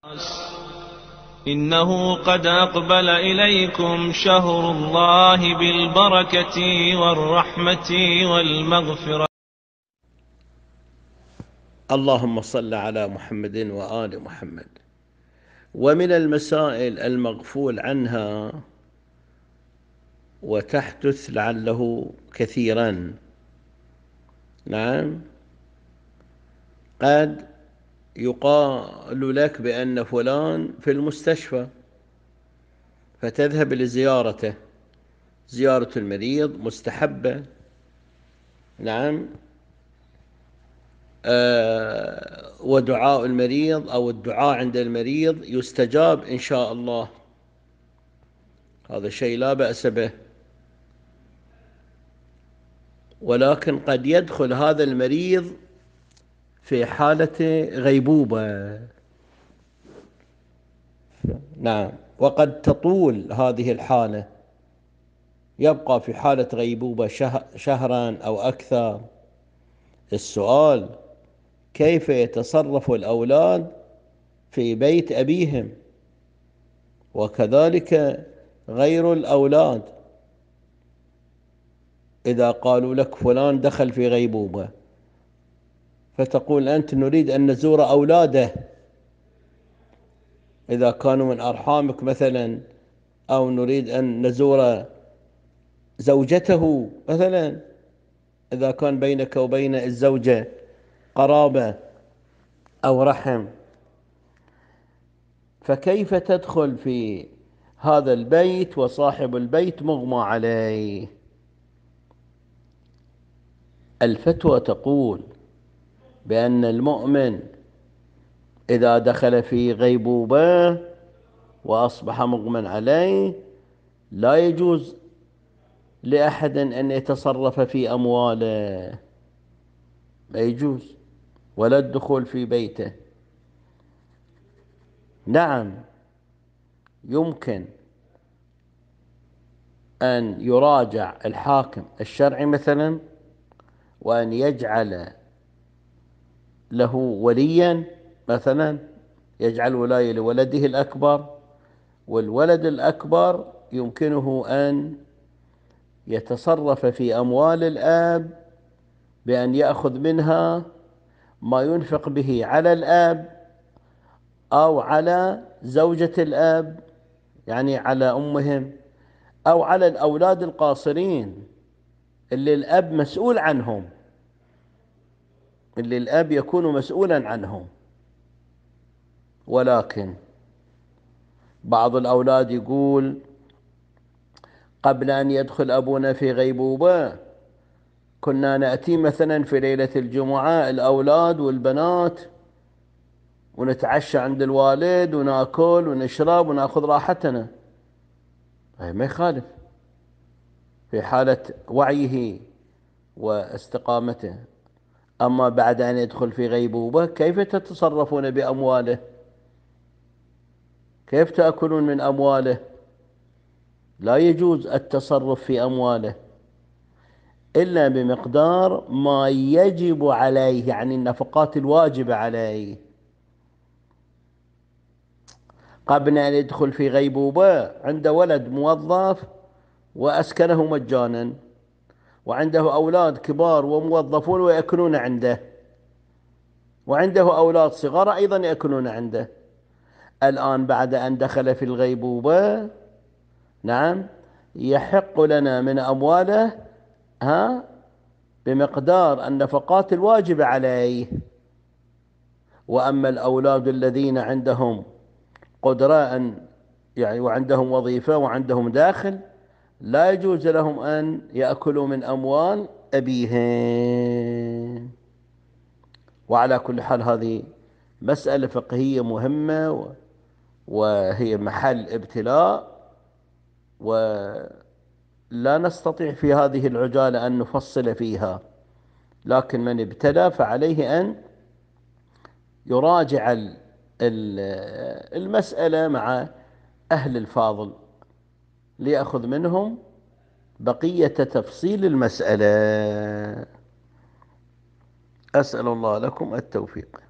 إنه قد أقبل إليكم شهر الله بالبركة والرحمة والمغفرة. اللهم صل على محمد وآل محمد. ومن المسائل المغفول عنها وتحدث لعله كثيرا، نعم، قد يقال لك بأن فلان في المستشفى فتذهب لزيارته. زيارة المريض مستحبة، نعم، ودعاء المريض أو الدعاء عند المريض يستجاب إن شاء الله، هذا شيء لا بأس به. ولكن قد يدخل هذا المريض في حالة غيبوبة، نعم، وقد تطول هذه الحالة، يبقى في حالة غيبوبة شهرا أو أكثر. السؤال: كيف يتصرف الأولاد في بيت أبيهم؟ وكذلك غير الأولاد، إذا قالوا لك فلان دخل في غيبوبة فتقول أنت نريد أن نزور أولاده إذا كانوا من أرحامك مثلا، أو نريد أن نزور زوجته مثلا إذا كان بينك وبين الزوجة قرابة أو رحم، فكيف تدخل في هذا البيت وصاحب البيت مغمى عليه؟ الفتوى تقول بأن المؤمن إذا دخل في غيبوبة وأصبح مغمى عليه لا يجوز لأحد أن يتصرف في أمواله، لا يجوز، ولا الدخول في بيته. نعم، يمكن أن يراجع الحاكم الشرعي مثلا وأن يجعل له وليا، مثلا يجعل ولاية لولده الأكبر، والولد الأكبر يمكنه أن يتصرف في أموال الآب بأن يأخذ منها ما ينفق به على الآب أو على زوجة الآب، يعني على أمهم، أو على الأولاد القاصرين اللي الأب مسؤول عنهم، اللي الأب يكون مسؤولا عنهم. ولكن بعض الأولاد يقول قبل أن يدخل أبونا في غيبوبة كنا نأتي مثلا في ليلة الجمعة الأولاد والبنات ونتعشى عند الوالد ونأكل ونشرب ونأخذ راحتنا، ما يخالف في حالة وعيه واستقامته. أما بعد أن يدخل في غيبوبة كيف تتصرفون بأمواله؟ كيف تأكلون من أمواله؟ لا يجوز التصرف في أمواله إلا بمقدار ما يجب عليه، يعني النفقات الواجبة عليه. قبل أن يدخل في غيبوبة عنده ولد موظف وأسكنه مجانا، وعنده أولاد كبار وموظفون ويأكلون عنده، وعنده أولاد صغار أيضا يأكلون عنده. الآن بعد أن دخل في الغيبوبة، نعم، يحق لنا من أمواله بمقدار النفقات الواجبة عليه. وأما الأولاد الذين عندهم قدرة يعني وعندهم وظيفة وعندهم داخل، لا يجوز لهم أن يأكلوا من أموال أبيهم. وعلى كل حال هذه مسألة فقهية مهمة وهي محل ابتلاء، ولا نستطيع في هذه العجالة أن نفصل فيها، لكن من ابتلى فعليه أن يراجع المسألة مع أهل الفاضل ليأخذ منهم بقية تفصيل المسألة. أسأل الله لكم التوفيق.